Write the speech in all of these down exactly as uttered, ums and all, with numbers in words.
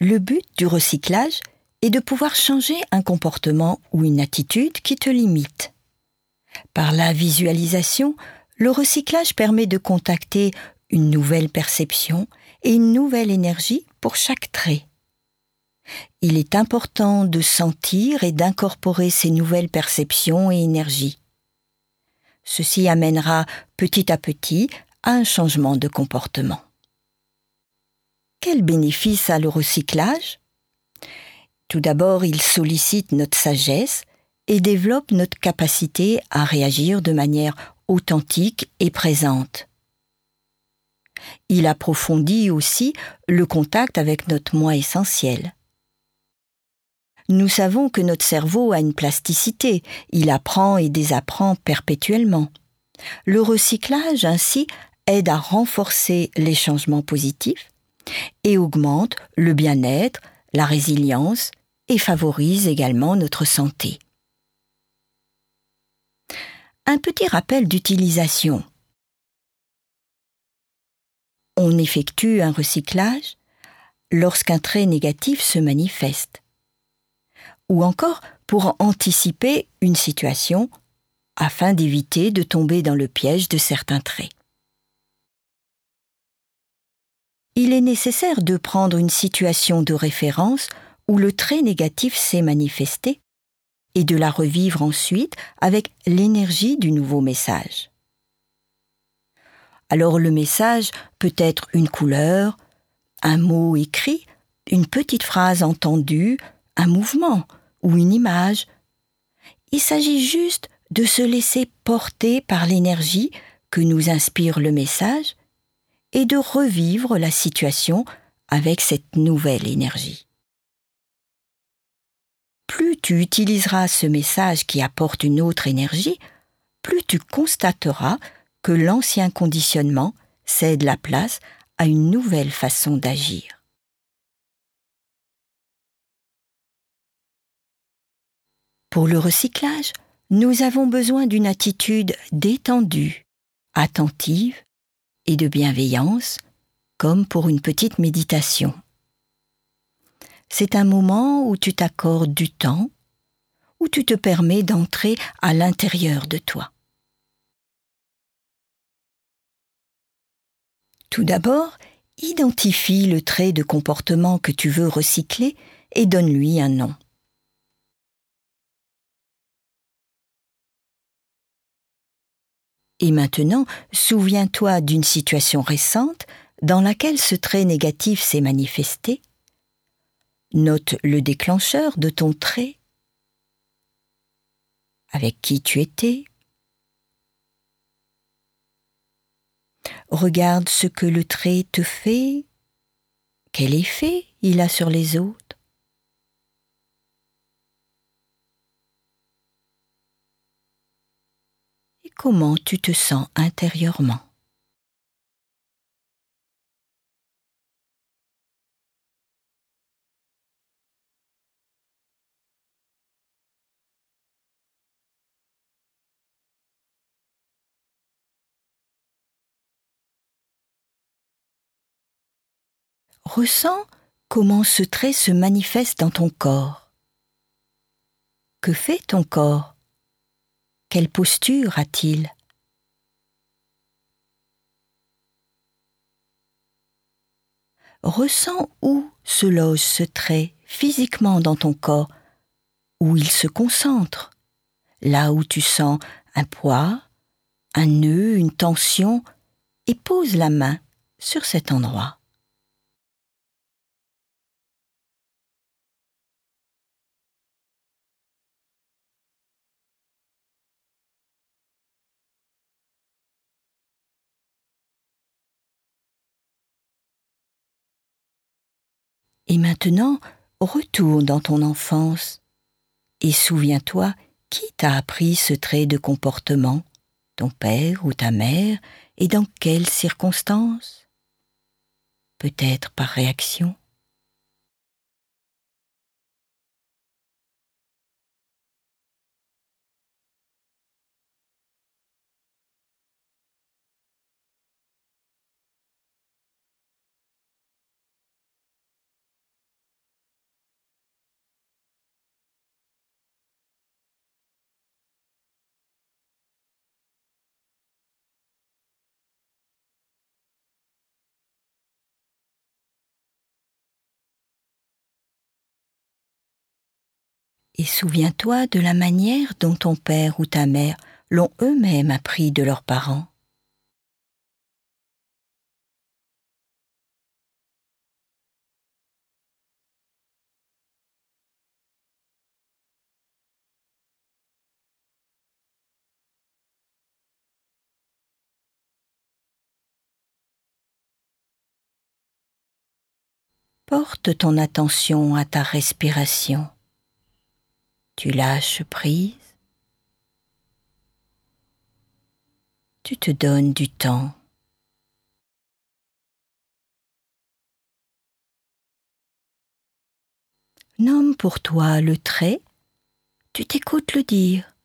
Le but du recyclage est de pouvoir changer un comportement ou une attitude qui te limite. Par la visualisation, le recyclage permet de contacter une nouvelle perception et une nouvelle énergie pour chaque trait. Il est important de sentir et d'incorporer ces nouvelles perceptions et énergies. Ceci amènera petit à petit à un changement de comportement. Quel bénéfice a le recyclage ? Tout d'abord, il sollicite notre sagesse et développe notre capacité à réagir de manière authentique et présente. Il approfondit aussi le contact avec notre moi essentiel. Nous savons que notre cerveau a une plasticité, il apprend et désapprend perpétuellement. Le recyclage, ainsi, aide à renforcer les changements positifs et augmente le bien-être, la résilience et favorise également notre santé. Un petit rappel d'utilisation. On effectue un recyclage lorsqu'un trait négatif se manifeste, ou encore pour anticiper une situation afin d'éviter de tomber dans le piège de certains traits. Il est nécessaire de prendre une situation de référence où le trait négatif s'est manifesté et de la revivre ensuite avec l'énergie du nouveau message. Alors le message peut être une couleur, un mot écrit, une petite phrase entendue, un mouvement ou une image. Il s'agit juste de se laisser porter par l'énergie que nous inspire le message et de revivre la situation avec cette nouvelle énergie. Plus tu utiliseras ce message qui apporte une autre énergie, plus tu constateras que l'ancien conditionnement cède la place à une nouvelle façon d'agir. Pour le recyclage, nous avons besoin d'une attitude détendue, attentive et de bienveillance, comme pour une petite méditation. C'est un moment où tu t'accordes du temps, où tu te permets d'entrer à l'intérieur de toi. Tout d'abord, identifie le trait de comportement que tu veux recycler et donne-lui un nom. Et maintenant, souviens-toi d'une situation récente dans laquelle ce trait négatif s'est manifesté. Note le déclencheur de ton trait, avec qui tu étais. Regarde ce que le trait te fait, quel effet il a sur les autres. Et comment tu te sens intérieurement. Ressens comment ce trait se manifeste dans ton corps. Que fait ton corps? Quelle posture a-t-il? Ressens où se loge ce trait physiquement dans ton corps, où il se concentre, là où tu sens un poids, un nœud, une tension, et pose la main sur cet endroit. Et maintenant, retourne dans ton enfance et souviens-toi qui t'a appris ce trait de comportement, ton père ou ta mère, et dans quelles circonstances? Peut-être par réaction. Et souviens-toi de la manière dont ton père ou ta mère l'ont eux-mêmes appris de leurs parents. Porte ton attention à ta respiration. Tu lâches prise. Tu te donnes du temps. Nomme pour toi le trait. Tu t'écoutes le dire.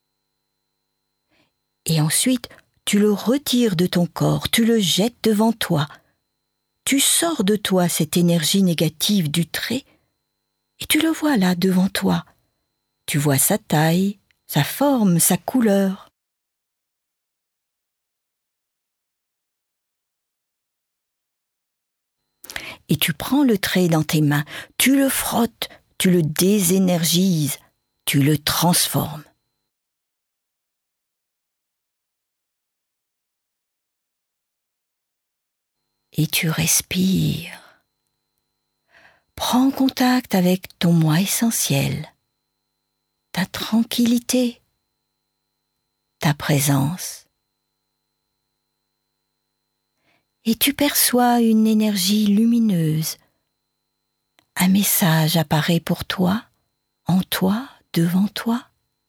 Et ensuite, tu le retires de ton corps, tu le jettes devant toi. Tu sors de toi cette énergie négative du trait et tu le vois là devant toi. Tu vois sa taille, sa forme, sa couleur. Et tu prends le trait dans tes mains, tu le frottes, tu le désénergises, tu le transformes. Et tu respires. Prends contact avec ton moi essentiel, ta tranquillité, ta présence. Et tu perçois une énergie lumineuse. Un message apparaît pour toi, en toi, devant toi.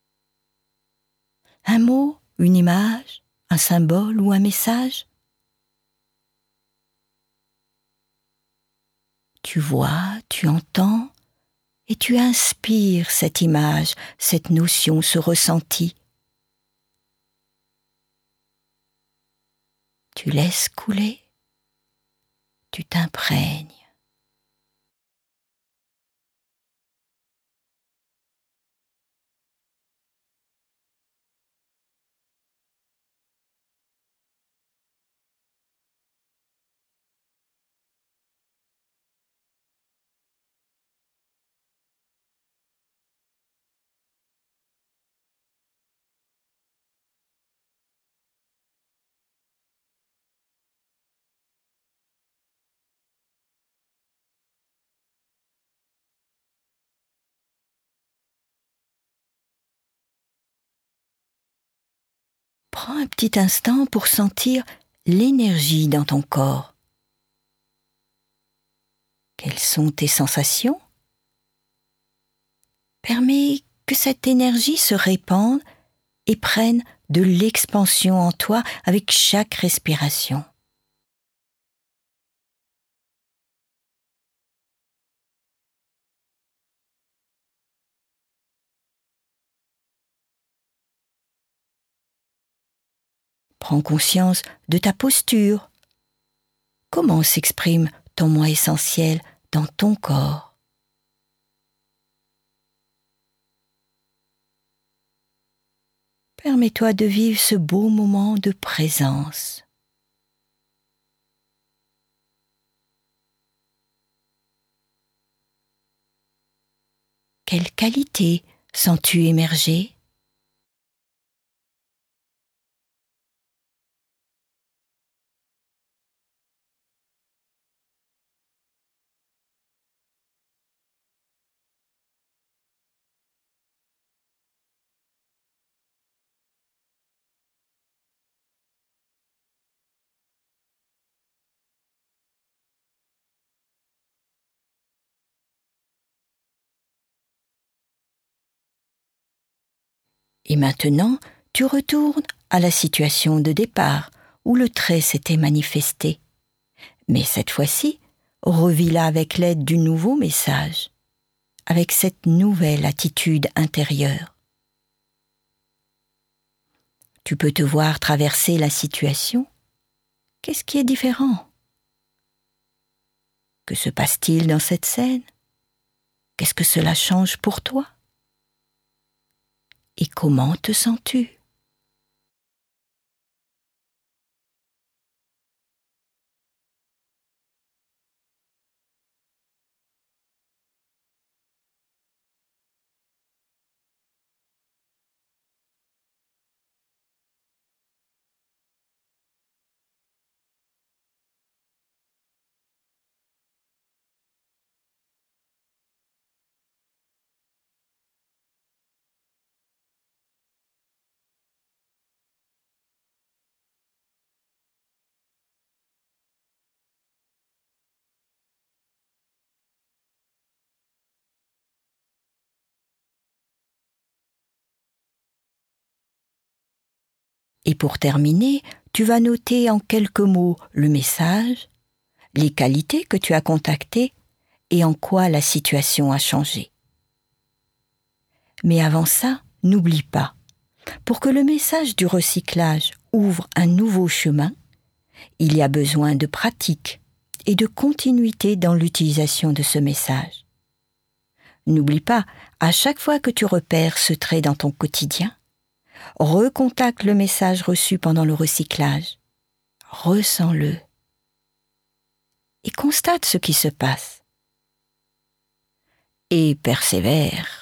Un mot, une image, un symbole ou un message. Tu vois, tu entends et tu inspires cette image, cette notion, ce ressenti. Tu laisses couler, tu t'imprègnes. Prends un petit instant pour sentir l'énergie dans ton corps. Quelles sont tes sensations? Permets que cette énergie se répande et prenne de l'expansion en toi avec chaque respiration. Prends conscience de ta posture. Comment s'exprime ton moi essentiel dans ton corps? Permets-toi de vivre ce beau moment de présence. Quelle qualité sens-tu émerger? Et maintenant, tu retournes à la situation de départ où le trait s'était manifesté. Mais cette fois-ci, revis-la avec l'aide du nouveau message, avec cette nouvelle attitude intérieure. Tu peux te voir traverser la situation. Qu'est-ce qui est différent? Que se passe-t-il dans cette scène? Qu'est-ce que cela change pour toi? Et comment te sens-tu? Et pour terminer, tu vas noter en quelques mots le message, les qualités que tu as contactées et en quoi la situation a changé. Mais avant ça, n'oublie pas, pour que le message du recyclage ouvre un nouveau chemin, il y a besoin de pratique et de continuité dans l'utilisation de ce message. N'oublie pas, à chaque fois que tu repères ce trait dans ton quotidien, recontacte le message reçu pendant le recyclage, ressens-le et constate ce qui se passe. Et persévère.